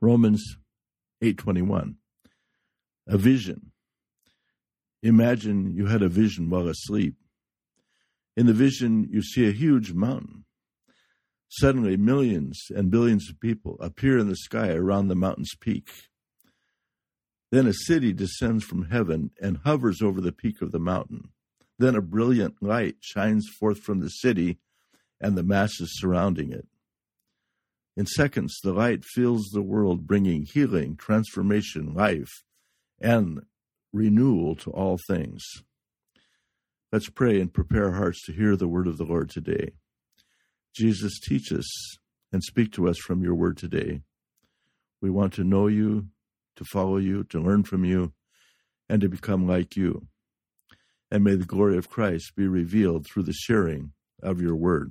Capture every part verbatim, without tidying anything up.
Romans eight twenty-one, a vision. Imagine you had a vision while asleep. In the vision, you see a huge mountain. Suddenly, millions and billions of people appear in the sky around the mountain's peak. Then a city descends from heaven and hovers over the peak of the mountain. Then a brilliant light shines forth from the city and the masses surrounding it. In seconds, the light fills the world, bringing healing, transformation, life, and renewal to all things. Let's pray and prepare our hearts to hear the word of the Lord today. Jesus, teach us and speak to us from your word today. We want to know you, to follow you, to learn from you, and to become like you. And may the glory of Christ be revealed through the sharing of your word.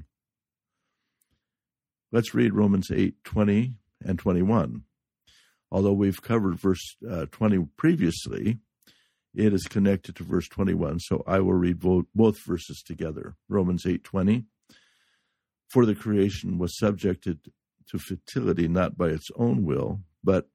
Let's read Romans eight twenty and twenty-one. Although we've covered verse uh, twenty previously, it is connected to verse twenty-one, so I will read both, both verses together. Romans eight twenty. For the creation was subjected to futility not by its own will, but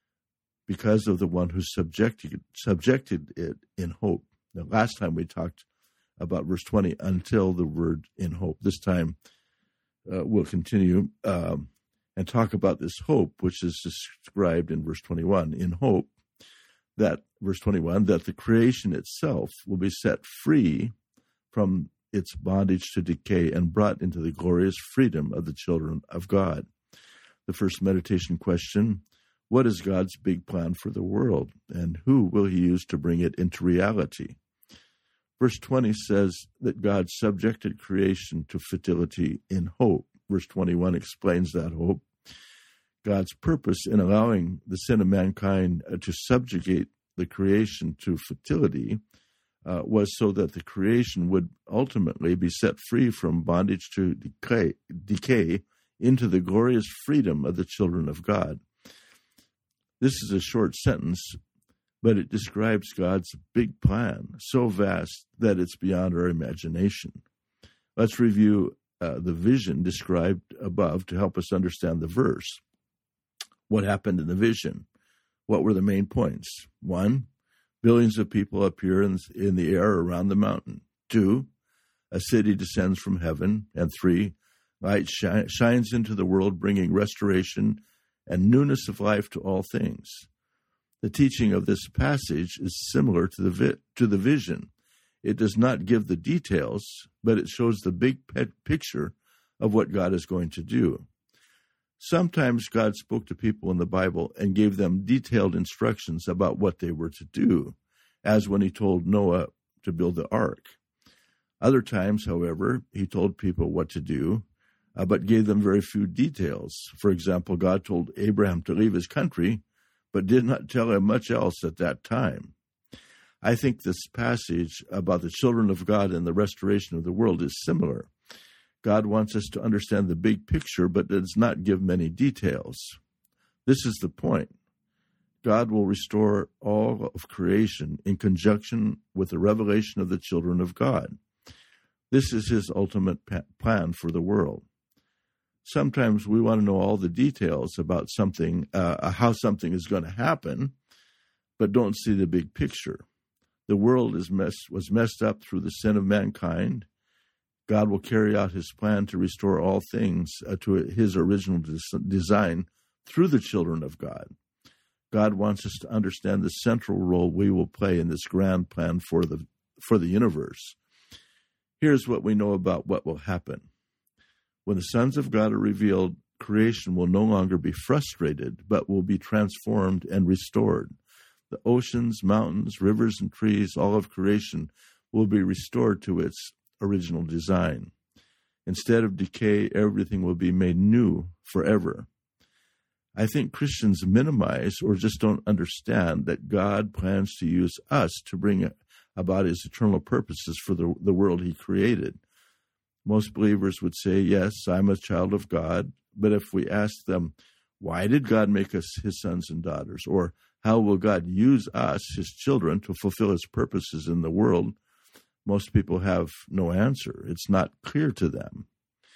because of the one who subjected, subjected it in hope. Now, last time we talked about verse twenty until the word in hope. This time uh, we'll continue um, and talk about this hope, which is described in verse twenty-one. In hope that, verse twenty-one, that the creation itself will be set free from its bondage to decay and brought into the glorious freedom of the children of God. The first meditation question: what is God's big plan for the world, and who will he use to bring it into reality? Verse twenty says that God subjected creation to futility in hope. Verse twenty-one explains that hope. God's purpose in allowing the sin of mankind to subjugate the creation to futility uh, was so that the creation would ultimately be set free from bondage to decay, decay into the glorious freedom of the children of God. This is a short sentence, but it describes God's big plan, so vast that it's beyond our imagination. Let's review uh, the vision described above to help us understand the verse. What happened in the vision? What were the main points? One, billions of people appear in, in the air around the mountain. Two, a city descends from heaven. And three, light shi- shines into the world, bringing restoration and newness of life to all things. The teaching of this passage is similar to the vi- to the vision. It does not give the details, but it shows the big pet picture of what God is going to do. Sometimes God spoke to people in the Bible and gave them detailed instructions about what they were to do, as when he told Noah to build the ark. Other times, however, he told people what to do, uh, but gave them very few details. For example, God told Abraham to leave his country, but did not tell him much else at that time. I think this passage about the children of God and the restoration of the world is similar. God wants us to understand the big picture, but does not give many details. This is the point. God will restore all of creation in conjunction with the revelation of the children of God. This is his ultimate plan for the world. Sometimes we want to know all the details about something, uh, how something is going to happen, but don't see the big picture. The world is mess, was messed up through the sin of mankind. God will carry out his plan to restore all things uh, to his original des- design through the children of God. God wants us to understand the central role we will play in this grand plan for the for the universe. Here's what we know about what will happen. When the sons of God are revealed, creation will no longer be frustrated, but will be transformed and restored. The oceans, mountains, rivers, and trees, all of creation, will be restored to its original design. Instead of decay, everything will be made new forever. I think Christians minimize or just don't understand that God plans to use us to bring about his eternal purposes for the, the world he created. Most believers would say, yes, I'm a child of God, but if we ask them, why did God make us his sons and daughters? Or how will God use us, his children, to fulfill his purposes in the world? Most people have no answer. It's not clear to them.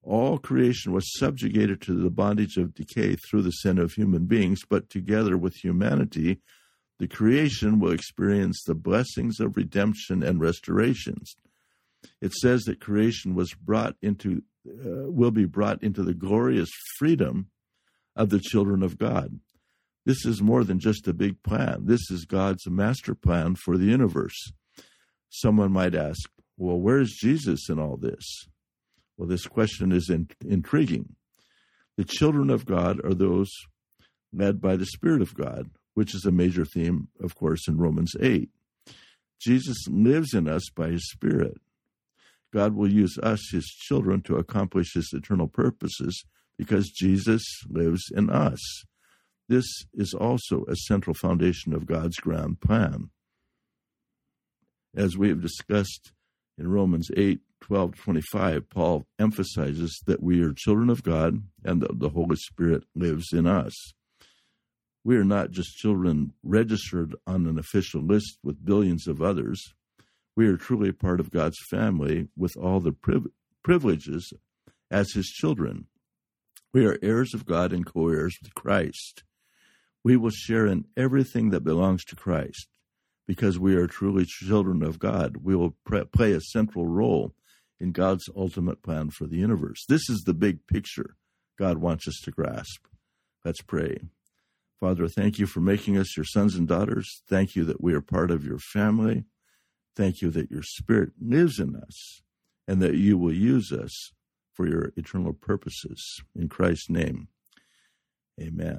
All creation was subjugated to the bondage of decay through the sin of human beings, but together with humanity, the creation will experience the blessings of redemption and restorations. It says that creation was brought into, uh, will be brought into the glorious freedom of the children of God. This is more than just a big plan. This is God's master plan for the universe. Someone might ask, well, where's Jesus in all this? Well, this question is in, intriguing. The children of God are those led by the Spirit of God, which is a major theme, of course, in Romans eight. Jesus lives in us by his Spirit. God will use us, his children, to accomplish his eternal purposes because Jesus lives in us. This is also a central foundation of God's grand plan. As we have discussed in Romans eight, twelve to twenty-five, Paul emphasizes that we are children of God and that the Holy Spirit lives in us. We are not just children registered on an official list with billions of others. We are truly part of God's family with all the priv- privileges as his children. We are heirs of God and co-heirs with Christ. We will share in everything that belongs to Christ. Because we are truly children of God, we will pre- play a central role in God's ultimate plan for the universe. This is the big picture God wants us to grasp. Let's pray. Father, thank you for making us your sons and daughters. Thank you that we are part of your family. Thank you that your Spirit lives in us and that you will use us for your eternal purposes. In Christ's name, amen.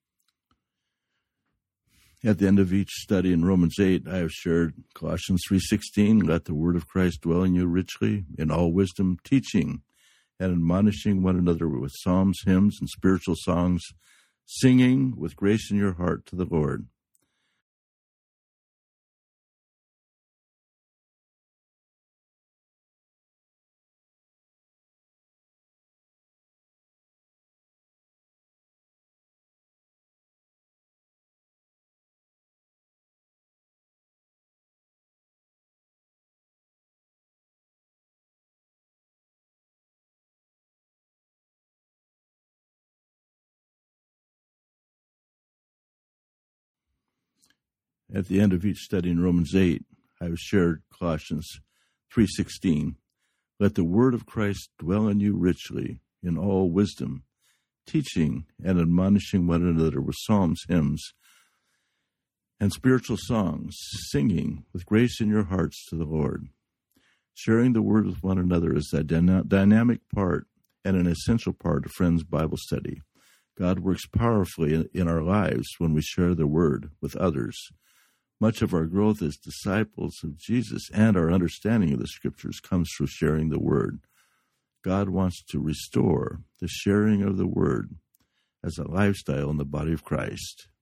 At the end of each study in Romans eight, I have shared Colossians three sixteen, let the word of Christ dwell in you richly, in all wisdom, teaching and admonishing one another with psalms, hymns, and spiritual songs, singing with grace in your heart to the Lord. At the end of each study in Romans eight, I have shared Colossians three sixteen. Let the word of Christ dwell in you richly, in all wisdom, teaching and admonishing one another with psalms, hymns, and spiritual songs, singing with grace in your hearts to the Lord. Sharing the word with one another is a dyna- dynamic part and an essential part of Friends Bible Study. God works powerfully in, in our lives when we share the word with others. Much of our growth as disciples of Jesus and our understanding of the Scriptures comes through sharing the Word. God wants to restore the sharing of the Word as a lifestyle in the body of Christ.